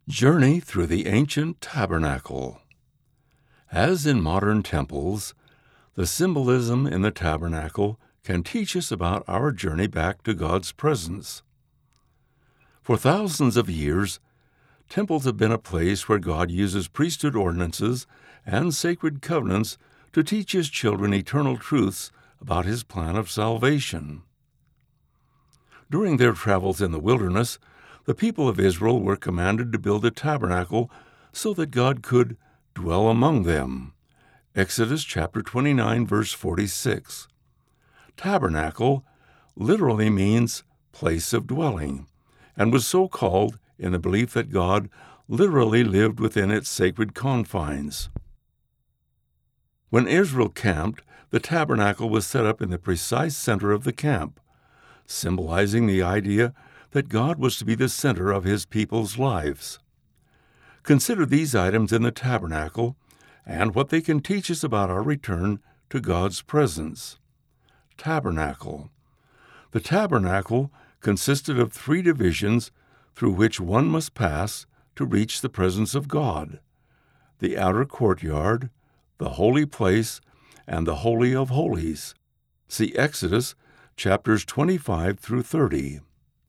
Journey through the ancient tabernacle. As in modern temples, the symbolism in the tabernacle can teach us about our journey back to God's presence. For thousands of years, temples have been a place where God uses priesthood ordinances and sacred covenants to teach His children eternal truths about His plan of salvation. During their travels in the wilderness, the people of Israel were commanded to build a tabernacle so that God could dwell among them. Exodus chapter 29, verse 46. Tabernacle literally means place of dwelling, and was so called in the belief that God literally lived within its sacred confines. When Israel camped, the tabernacle was set up in the precise center of the camp, symbolizing the idea that God was to be the center of His people's lives. Consider these items in the tabernacle and what they can teach us about our return to God's presence. Tabernacle. The tabernacle consisted of 3 divisions through which one must pass to reach the presence of God: the outer courtyard, the holy place, and the Holy of Holies. See Exodus chapters 25 through 30.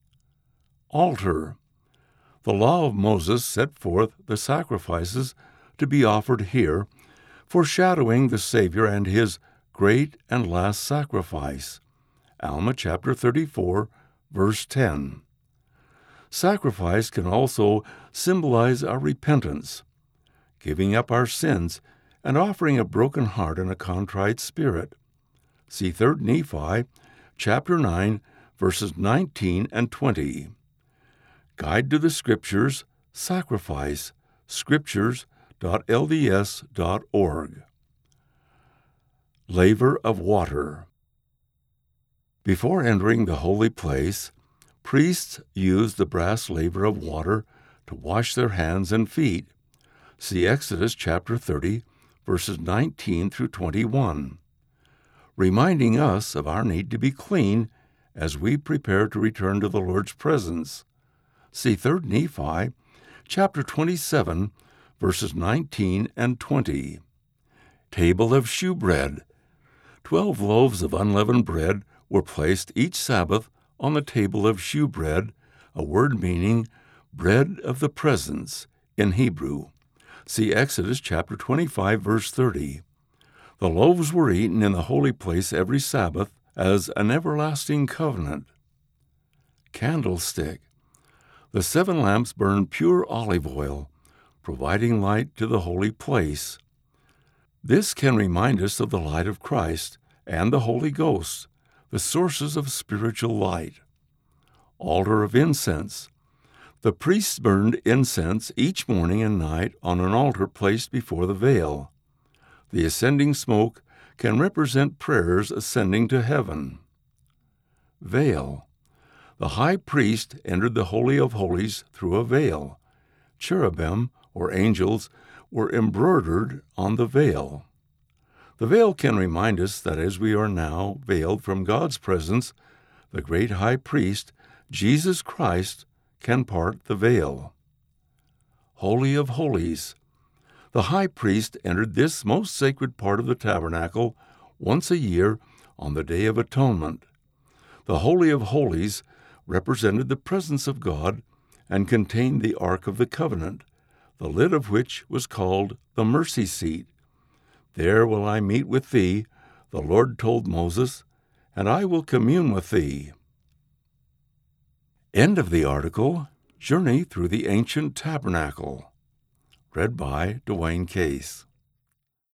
Altar. The law of Moses set forth the sacrifices to be offered here, foreshadowing the Savior and His great and last sacrifice. Alma chapter 34, verse 10. Sacrifice can also symbolize our repentance, giving up our sins and offering a broken heart and a contrite spirit. See 3 Nephi chapter 9, verses 19 and 20. Guide to the Scriptures, Sacrifice, scriptures.lds.org. Laver of water. Before entering the holy place, priests used the brass laver of water to wash their hands and feet. See Exodus chapter 30, verses 19 through 21, reminding us of our need to be clean as we prepare to return to the Lord's presence. See 3 Nephi chapter 27, verses 19 and 20. Table of shewbread. 12 loaves of unleavened bread were placed each Sabbath on the table of shewbread, a word meaning bread of the presence in Hebrew. See Exodus chapter 25, verse 30. The loaves were eaten in the holy place every Sabbath as an everlasting covenant. Candlestick. The 7 lamps burned pure olive oil, providing light to the holy place. This can remind us of the light of Christ and the Holy Ghost, the sources of spiritual light. Altar of incense. The priests burned incense each morning and night on an altar placed before the veil. The ascending smoke can represent prayers ascending to heaven. Veil. The high priest entered the Holy of Holies through a veil. Cherubim, or angels, were embroidered on the veil. The veil can remind us that as we are now veiled from God's presence, the great high priest, Jesus Christ, can part the veil. Holy of Holies. The high priest entered this most sacred part of the tabernacle once a year on the Day of Atonement. The Holy of Holies represented the presence of God and contained the Ark of the Covenant, the lid of which was called the mercy seat. There will I meet with thee, the Lord told Moses, and I will commune with thee. End of the article, Journey Through the Ancient Tabernacle. Read by Dwayne Case.